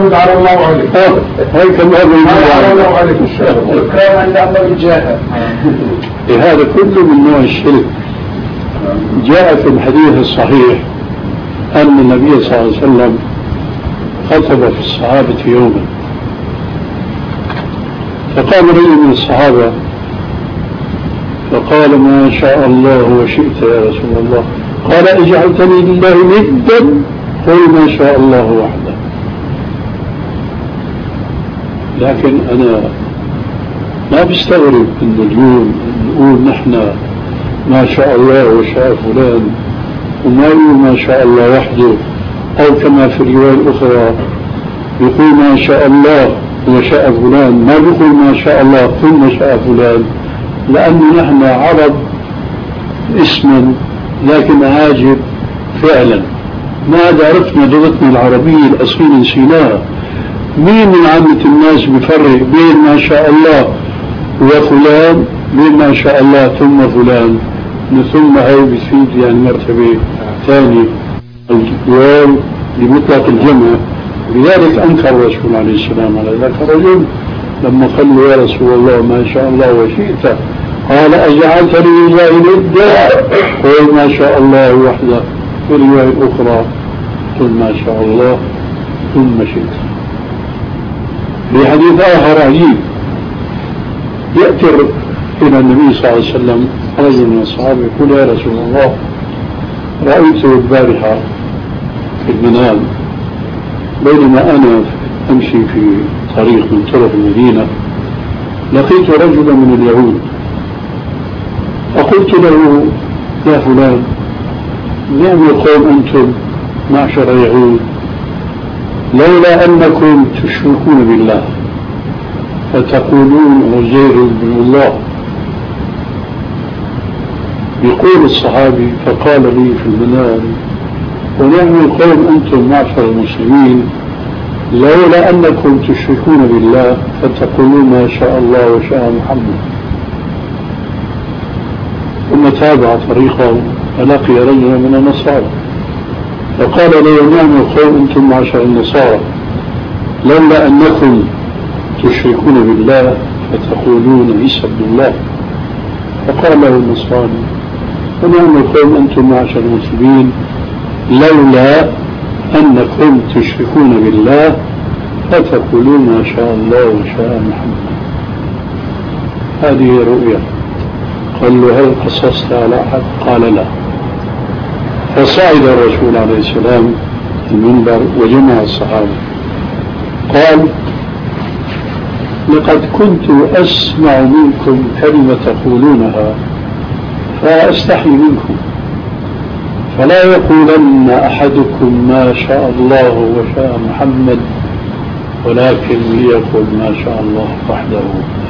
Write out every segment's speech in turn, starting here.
على الله عليك. هيك على الله عليك الشيخ. كان عند الله جاهل. هذا كله من نوع الشرك. جاء في الحديث الصحيح أن النبي صلى الله عليه وسلم خطب في الصحابة يوما، فقام رجل من الصحابة فقال: ما شاء الله وشئت يا رسول الله. قال: اجعلتني لله ندا؟ قل ما شاء الله وحده. لكن أنا ما بستغرب إنه اليوم نقول نحن ما شاء الله وشاء فلان، وما يقول ما شاء الله وحده، أو كما في الرواية الأخرى يقول ما شاء الله وشاء فلان، ما بيقول ما شاء الله ثم شاء فلان، لأنه نحن عرب اسما لكن عاجب فعلا. ما عاد عرفنا لغتنا العربية الأصيلة نسيناها. مين من عامة الناس بيفرق بين ما شاء الله وفلان، بين ما شاء الله ثم فلان؟ ثم هاي بتفيد يعني مرتبة ثانية، الواو لمطلق الجمع. لذلك أنكر الرسول عليه السلام على ذلك الرجل لما قال له: يا رسول الله ما شاء الله وشئت. قال: أجعلتني لله ندا؟ قل ما شاء الله وحده. في الرواية الأخرى قل ما شاء الله ثم شئت. في حديث آخر عجيب، يأتي إلى النبي صلى الله عليه وسلم رجل من الصحابة يقول: يا رسول الله رأيته البارحة في المنام بينما أنا أمشي في طريق من طرق المدينة، لقيت رجلا من اليهود فقلت له: يا فلان، نعم القوم أنتم معشر اليهود، لولا أنكم تشركون بالله فتقولون عزير بن الله. يقول الصحابي: فقال لي في المنام: ونعم القوم أنتم معشر المسلمين، لولا أنكم تشركون بالله فتقولون ما شاء الله وشاء محمد. ثم تابع طريقه فلقي رجلا من النصارى فقال له: نعم القوم أنتم معشر النصارى، لولا أنكم تشركون بالله فتقولون عيسى ابن الله. فقال له النصراني: ونعم القوم أنتم معشر المسلمين، لولا أنكم تشركون بالله فتقولون ما شاء الله وشاء محمد. هذه رؤيا. قال له: هل قصصت على أحد؟ قال: لا. فصعد الرسول عليه السلام المنبر وجمع الصحابة قال: لقد كنت أسمع منكم كلمة تقولونها فأستحي منكم، فلا يقولن أحدكم ما شاء الله وشاء محمد، ولكن ليقل ما شاء الله وحده.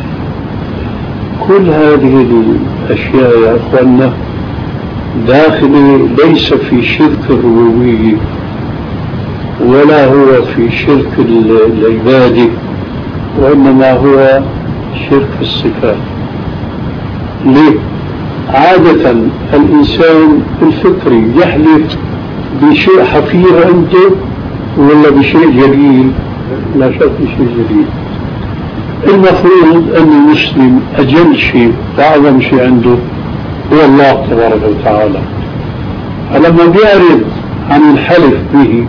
كل هذه الأشياء يا أخوانا داخل ليس في شرك الربوبية ولا هو في شرك العبادة، وإنما هو شرك الصفات. ليه؟ عادة الإنسان الفطري يحلف بشيء حقير عنده ولا بشيء جليل؟ لا شك بشيء جليل. المفروض أن المسلم أجل شيء وأعظم شيء عنده هو الله تبارك وتعالى. فلما بيعرض عن الحلف به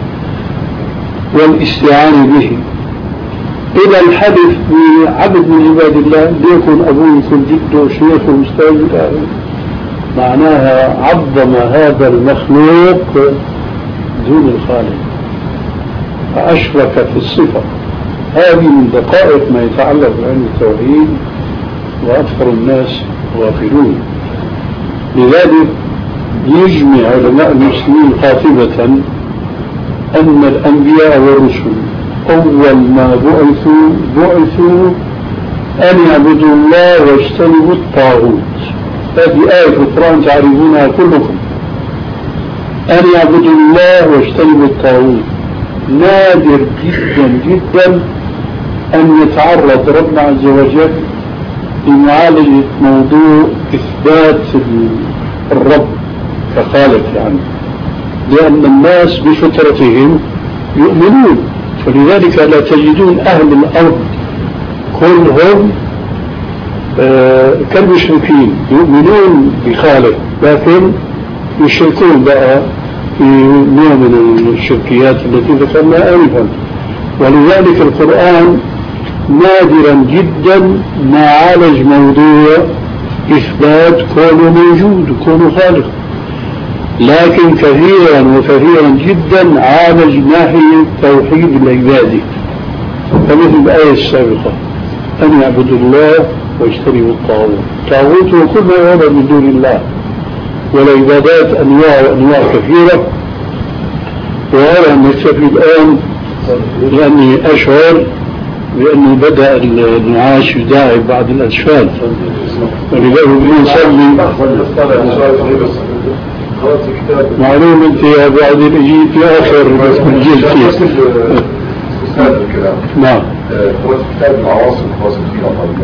والاستعانة به إلى الحلف بعبد من عباد الله، ليكن أبوه يكون جده شيخ ومستوى، معناها عظم هذا المخلوق دون الخالق فأشرك في الصفة. هذه من دقائق ما يتعلق بعلم التوحيد وأكثر الناس غافلون. لذلك يجمع علماء المسلمين قاطبة أن الأنبياء والرسل أول ما بعثوا أن يعبدوا الله واجتنبوا الطاغوت. هذه آية في القرآن تعرفونها كلكم، أن يعبدوا الله واجتنبوا الطاغوت. نادر جدا جدا أن يتعرض ربنا عز وجل لمعالجة موضوع إثبات الرب كخالق، يعني لأن الناس بفطرتهم يؤمنون فلذلك لا تجدون أهل الأرض كلهم كالمشركين يؤمنون بخالق لكن يشركون بقى في نوع من الشركيات التي ذكرنا آنفا. ولذلك القرآن نادرا جدا ما عالج موضوع إثبات كونه موجود وكونه خالق، لكن كثيرا جدا عالج ناحية توحيد العبادة، فمثل الآية السابقة أن يعبدوا الله واجتنبوا الطاغوت. الطاغوت هو كل ما يعبد من دون الله، والعبادات أنواع كثيرة. وأرى أن نكتفي الآن لأني أشعر بأنه بدأ النعاس يداعب بعض الأسفل، ولذلك بنصلي. معلوم أنت يا بعد الإجيب في آخر الجلسة. نعم. هو كتاب العواصم الخاصة فينا.